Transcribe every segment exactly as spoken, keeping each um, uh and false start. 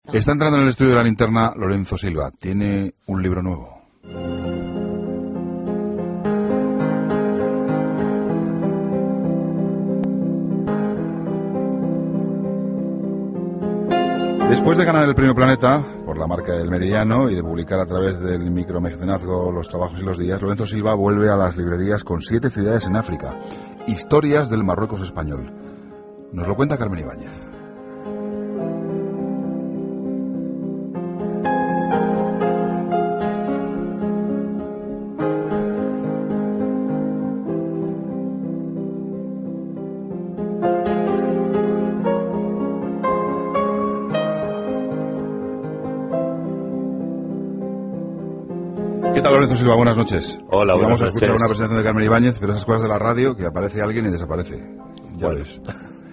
Está entrando en el estudio de La Linterna Lorenzo Silva. Tiene un libro nuevo. Después de ganar el Premio Planeta por la marca del Meridiano y de publicar a través del micromecenazgo Los Trabajos y los Días, Lorenzo Silva vuelve a las librerías con siete ciudades en África. Historias del Marruecos español. Nos lo cuenta Carmen Ibáñez. ¿Qué tal, Lorenzo Silva? Buenas noches. Hola, buenas Vamos a noches. escuchar una presentación de Carmen Ibáñez, pero esas cosas de la radio, que aparece alguien y desaparece. Ya Bueno. ves.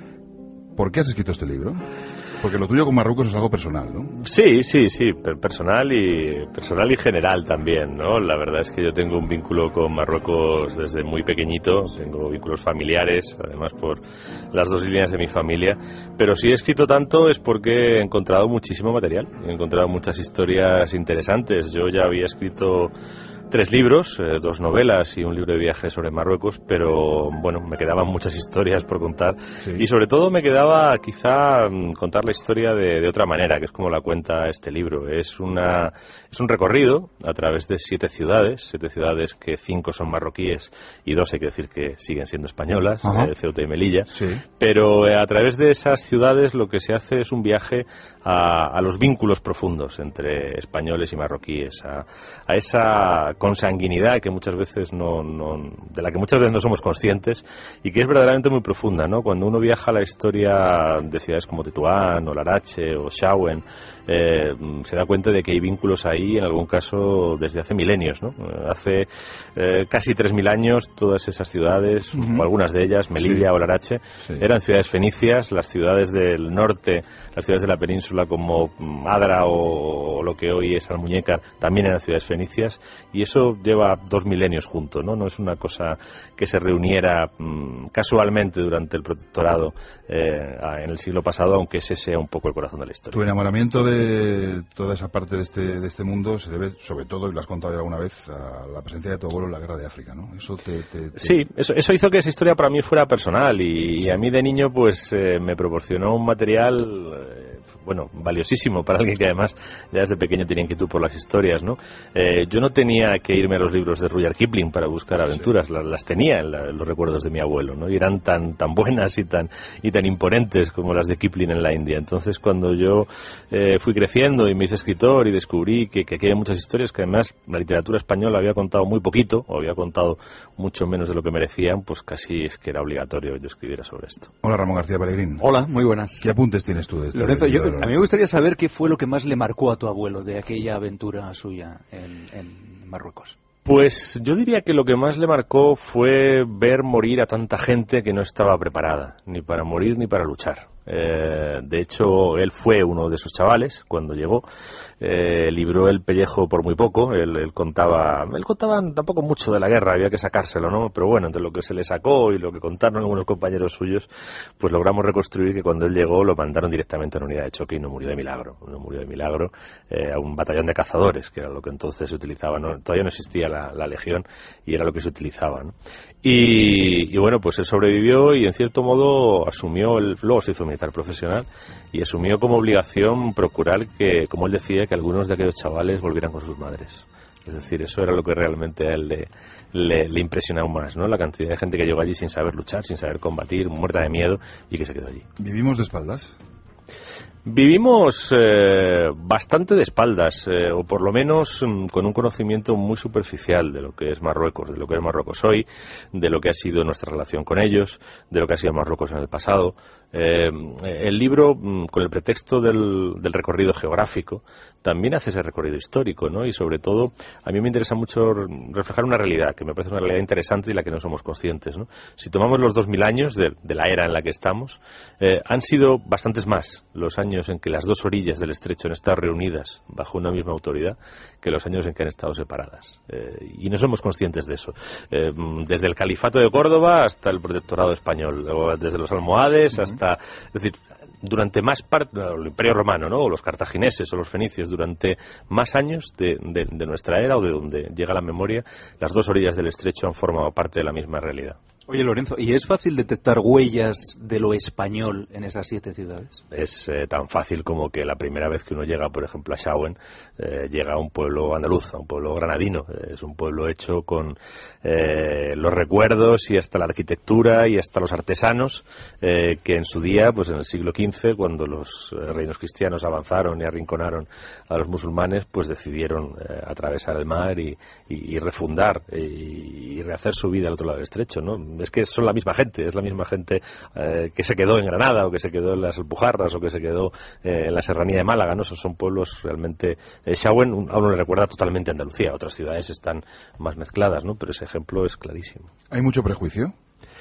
¿Por qué has escrito este libro? Porque lo tuyo con Marruecos es algo personal, ¿no? Sí, sí, sí, per- personal y personal y general también, ¿no? La verdad es que yo tengo un vínculo con Marruecos desde muy pequeñito, tengo vínculos familiares, además por las dos líneas de mi familia, pero si he escrito tanto es porque he encontrado muchísimo material, he encontrado muchas historias interesantes. Yo ya había escrito tres libros, eh, dos novelas y un libro de viajes sobre Marruecos, pero bueno, me quedaban muchas historias por contar, Sí. y sobre todo me quedaba quizá mm, contar la historia de, de otra manera, que es como la cuenta este libro. Es una es un recorrido a través de siete ciudades, siete ciudades que cinco son marroquíes y dos hay que decir que siguen siendo españolas, eh, Ceuta y Melilla, Sí. pero eh, a través de esas ciudades lo que se hace es un viaje a, a los vínculos profundos entre españoles y marroquíes, a, a esa consanguinidad que muchas veces no, no, de la que muchas veces no somos conscientes y que es verdaderamente muy profunda, ¿no? Cuando uno viaja a la historia de ciudades como Tetuán o Larache o Shawen, eh, se da cuenta de que hay vínculos ahí, en algún caso desde hace milenios, ¿no? Hace eh, casi tres mil años todas esas ciudades, Uh-huh. o algunas de ellas, Melilla Sí. o Larache, Sí. eran ciudades fenicias. Las ciudades del norte, las ciudades de la península como Adra o, o lo que hoy es Almuñécar, también eran ciudades fenicias, y eso lleva dos milenios junto, ¿no? No es una cosa que se reuniera mmm, casualmente durante el protectorado eh, en el siglo pasado, aunque ese sea un poco el corazón de la historia. Tu enamoramiento de toda esa parte de este, de este mundo se debe, sobre todo, y lo has contado ya alguna vez, a la presencia de tu abuelo en la guerra de África, ¿no? Eso te... te, te... Sí, eso, eso hizo que esa historia para mí fuera personal, y, y a mí de niño pues eh, me proporcionó un material, eh, bueno, valiosísimo para alguien que además ya desde pequeño tenía inquietud por las historias, ¿no? Eh, yo no tenía que irme a los libros de Rudyard Kipling para buscar aventuras, sí. las, las tenía en, la, en los recuerdos de mi abuelo, ¿no? Y eran tan, tan buenas y tan, y tan imponentes como las de Kipling en la India. Entonces, cuando yo eh, fui creciendo y me hice escritor y descubrí que, que aquí hay muchas historias que además la literatura española había contado muy poquito, o había contado mucho menos de lo que merecían, pues casi es que era obligatorio que yo escribiera sobre esto. Hola, Ramón García Pellegrín. Hola, muy buenas. ¿Qué apuntes tienes tú de este Lorenzo, yo, libro? a mí me gustaría saber qué fue lo que más le marcó a tu abuelo de aquella aventura suya en, en Marruecos. Pues yo diría que lo que más le marcó fue ver morir a tanta gente que no estaba preparada, ni para morir ni para luchar. Eh, de hecho, él fue uno de esos chavales cuando llegó, eh, libró el pellejo por muy poco. Él, él contaba, él contaba tampoco mucho de la guerra, había que sacárselo, ¿no? Pero bueno, entre lo que se le sacó y lo que contaron algunos compañeros suyos, pues logramos reconstruir que cuando él llegó lo mandaron directamente a una unidad de choque y no murió de milagro, no murió de milagro, eh, a un batallón de cazadores, que era lo que entonces se utilizaba, ¿no? Todavía no existía la, la legión y era lo que se utilizaba, ¿no? Y, y bueno, pues él sobrevivió y en cierto modo asumió, el, luego se hizo militar profesional y asumió como obligación procurar que, como él decía, que algunos de aquellos chavales volvieran con sus madres. Es decir, eso era lo que realmente a él le, le, le impresionó más, ¿no? La cantidad de gente que llegó allí sin saber luchar, sin saber combatir, muerta de miedo y que se quedó allí. ¿Vivimos de espaldas? Vivimos eh, bastante de espaldas, eh, o por lo menos mm, con un conocimiento muy superficial de lo que es Marruecos, de lo que es Marruecos hoy, de lo que ha sido nuestra relación con ellos, de lo que ha sido Marruecos en el pasado. Eh, el libro, mm, con el pretexto del, del recorrido geográfico, también hace ese recorrido histórico, ¿no? Y sobre todo, a mí me interesa mucho reflejar una realidad, que me parece una realidad interesante y la que no somos conscientes, ¿no? Si tomamos los dos mil años de, de la era en la que estamos, eh, han sido bastantes más los años en que las dos orillas del estrecho han estado reunidas bajo una misma autoridad que los años en que han estado separadas. Eh, y no somos conscientes de eso. Eh, desde el Califato de Córdoba hasta el Protectorado español, o desde los almohades hasta... Es decir, durante más parte, el Imperio Romano, ¿no? O los cartagineses o los fenicios, durante más años de, de, de nuestra era o de donde llega la memoria, las dos orillas del estrecho han formado parte de la misma realidad. Oye, Lorenzo, ¿y es fácil detectar huellas de lo español en esas siete ciudades? Es eh, tan fácil como que la primera vez que uno llega, por ejemplo, a Shawen, eh, llega a un pueblo andaluz, a un pueblo granadino. Eh, es un pueblo hecho con eh, los recuerdos y hasta la arquitectura y hasta los artesanos eh, que en su día, pues en el siglo quince, cuando los eh, reinos cristianos avanzaron y arrinconaron a los musulmanes, pues decidieron eh, atravesar el mar y, y, y refundar y, y rehacer su vida al otro lado del estrecho, ¿no? Es que son la misma gente, es la misma gente eh, que se quedó en Granada o que se quedó en las Alpujarras o que se quedó eh, en la serranía de Málaga, ¿no? Esos son pueblos realmente... Eh, Shawen a uno le recuerda totalmente a Andalucía, otras ciudades están más mezcladas, ¿no? Pero ese ejemplo es clarísimo. ¿Hay mucho prejuicio?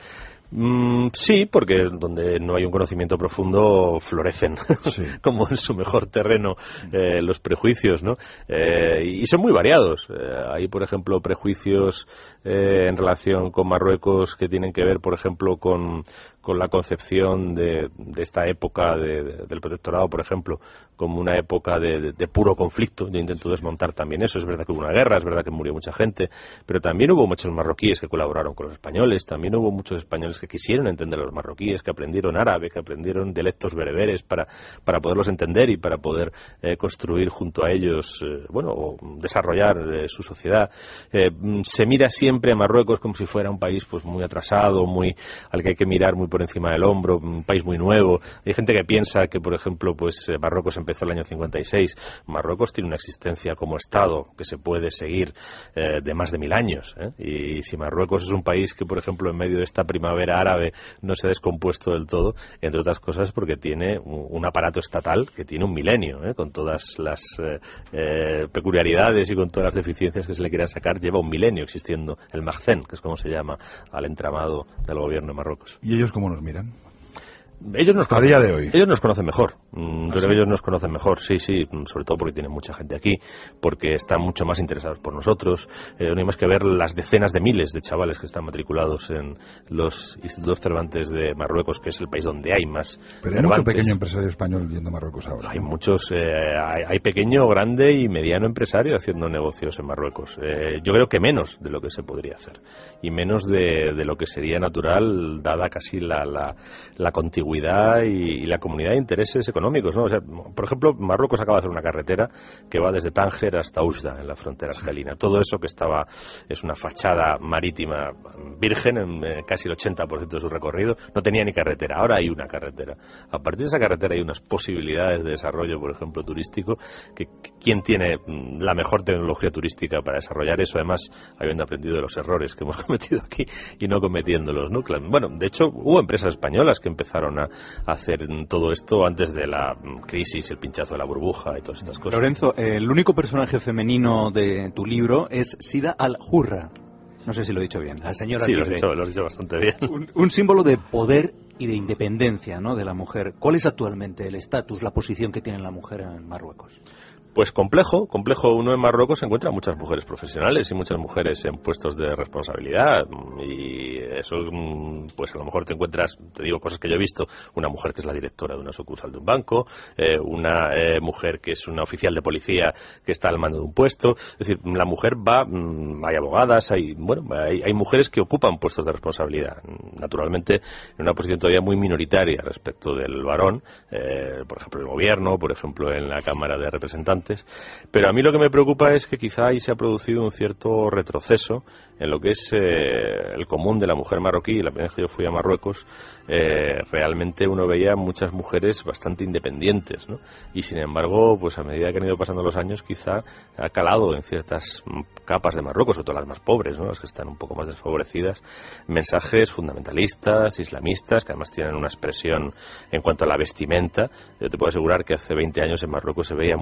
Mm, sí, porque donde no hay un conocimiento profundo florecen, sí. Como en su mejor terreno, eh, los prejuicios, ¿no? Eh, y son muy variados. Eh, hay, por ejemplo, prejuicios eh, en relación con Marruecos que tienen que ver, por ejemplo, con, con la concepción de, de esta época de, de, del protectorado, por ejemplo, como una época de, de, de puro conflicto. Yo intento desmontar también eso. Es verdad que hubo una guerra, es verdad que murió mucha gente, pero también hubo muchos marroquíes que colaboraron con los españoles, también hubo muchos españoles que quisieron entender a los marroquíes, que aprendieron árabe, que aprendieron dialectos bereberes para, para poderlos entender y para poder eh, construir junto a ellos, eh, bueno, o desarrollar eh, su sociedad. Eh, se mira siempre a Marruecos como si fuera un país pues muy atrasado, muy al que hay que mirar muy por encima del hombro, un país muy nuevo. Hay gente que piensa que, por ejemplo, pues eh, Marruecos empezó el año cincuenta y seis. Marruecos tiene una existencia como Estado que se puede seguir eh, de más de mil años, ¿eh? Y si Marruecos es un país que, por ejemplo, en medio de esta primavera árabe no se ha descompuesto del todo, entre otras cosas porque tiene un, un aparato estatal que tiene un milenio, ¿eh? Con todas las eh, eh, peculiaridades y con todas las deficiencias que se le quieran sacar, lleva un milenio existiendo el Magzen, que es como se llama al entramado del gobierno de Marruecos. ¿Y ellos cómo nos miran? Ellos nos conocen, a día de hoy. Ellos nos conocen mejor. Mm, ¿Ah, creo sí? que ellos nos conocen mejor, sí, sí, sobre todo porque tienen mucha gente aquí, porque están mucho más interesados por nosotros. Eh, no hay más que ver las decenas de miles de chavales que están matriculados en los institutos Cervantes de Marruecos, que es el país donde hay más Pero hay Cervantes. mucho pequeño empresario español yendo a Marruecos ahora. Hay ¿no? muchos, eh, hay, hay pequeño, grande y mediano empresario haciendo negocios en Marruecos. Eh, yo creo que menos de lo que se podría hacer y menos de, de lo que sería natural, dada casi la, la, la contigüidad y y la comunidad de intereses económicos, ¿no? O sea, por ejemplo, Marruecos acaba de hacer una carretera que va desde Tánger hasta Oujda, en la frontera argelina. Todo eso que estaba es una fachada marítima virgen, en eh, casi el ochenta por ciento de su recorrido, no tenía ni carretera. Ahora hay una carretera. A partir de esa carretera hay unas posibilidades de desarrollo, por ejemplo, turístico, que, que ¿quién tiene la mejor tecnología turística para desarrollar eso? Además, habiendo aprendido de los errores que hemos cometido aquí y no cometiéndolos, ¿no? Bueno, de hecho, hubo empresas españolas que empezaron a, a hacer todo esto antes de la crisis, el pinchazo de la burbuja y todas estas cosas. Lorenzo, el único personaje femenino de tu libro es Sida Al-Hurra. No sé si lo he dicho bien. La señora Sí, lo has, libre. dicho, lo has dicho bastante bien. Un, un símbolo de poder y de independencia, ¿no?, de la mujer. ¿Cuál es actualmente el estatus, la posición que tiene la mujer en Marruecos? Pues complejo, complejo. Uno en Marruecos se encuentra muchas mujeres profesionales y muchas mujeres en puestos de responsabilidad y eso, pues a lo mejor te encuentras, te digo cosas que yo he visto, una mujer que es la directora de una sucursal de un banco, eh, una eh, mujer que es una oficial de policía que está al mando de un puesto. Es decir, la mujer va, hay abogadas, hay, bueno, hay, hay mujeres que ocupan puestos de responsabilidad, naturalmente en una posición todavía muy minoritaria respecto del varón, eh, por ejemplo en el gobierno, por ejemplo en la Cámara de Representantes. Pero a mí lo que me preocupa es que quizá ahí se ha producido un cierto retroceso en lo que es eh, el común de la mujer marroquí. La primera vez que yo fui a Marruecos, eh, realmente uno veía muchas mujeres bastante independientes, ¿no? Y sin embargo, pues a medida que han ido pasando los años, quizá ha calado en ciertas capas de Marruecos, sobre todo las más pobres, ¿no?, las que están un poco más desfavorecidas, mensajes fundamentalistas, islamistas, que además tienen una expresión en cuanto a la vestimenta. Yo te puedo asegurar que hace veinte años en Marruecos se veían muchos menos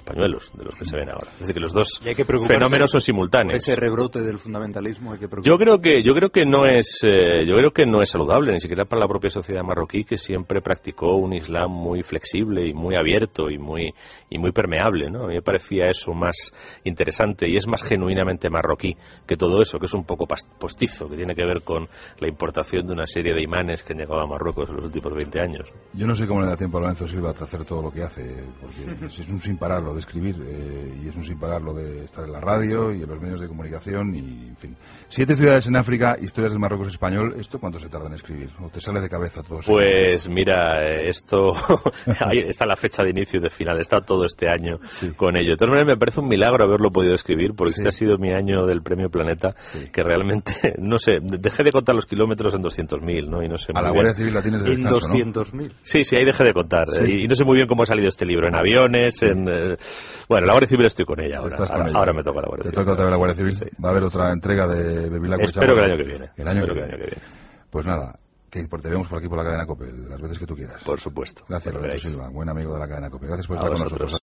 pañuelos de los que se ven ahora. Es decir, que los dos ¿Y hay que fenómenos son simultáneos. Ese rebrote del fundamentalismo hay que preocuparse. Yo creo que yo creo que no es eh, yo creo que no es saludable, ni siquiera para la propia sociedad marroquí, que siempre practicó un Islam muy flexible y muy abierto y muy y muy permeable, ¿no? A mí me parecía eso más interesante y es más genuinamente marroquí que todo eso, que es un poco postizo, que tiene que ver con la importación de una serie de imanes que han llegado a Marruecos en los últimos veinte años. Yo no sé cómo le da tiempo a Lorenzo Silva a hacer todo lo que hace, porque es un sin parar lo de escribir eh, y es un sin parar lo de estar en la radio y en los medios de comunicación y, en fin. Siete ciudades en África, historias del Marruecos español. ¿Esto cuánto se tarda en escribir? ¿O te sale de cabeza todo eso? Pues mira, esto ahí está la fecha de inicio y de final, está todo este año sí. con ello. De todas maneras, me parece un milagro haberlo podido escribir, porque sí. este ha sido mi año del Premio Planeta, sí. que realmente, no sé, dejé de contar los kilómetros en doscientos mil, ¿no? Y no sé a la Guardia Civil la tienes de descanso, ¿En doscientos mil? ¿no? Sí, sí, ahí dejé de contar. Sí. Y, y no sé muy bien cómo ha salido este libro, en aviones, sí. en... Eh, bueno, la Guardia Civil estoy con ella ahora. Con ahora, ella. ahora me toca la Guardia Te Civil. Te toca otra vez la Guardia Civil. Sí. Va a haber otra entrega de Bevilacqua. Espero que el año que viene. El año Espero que, que, el año que viene. Pues nada, que te vemos por aquí por la cadena COPE, las veces que tú quieras. Por supuesto. Gracias, Lorenzo Silva, buen amigo de la cadena COPE. Gracias por estar con nosotros.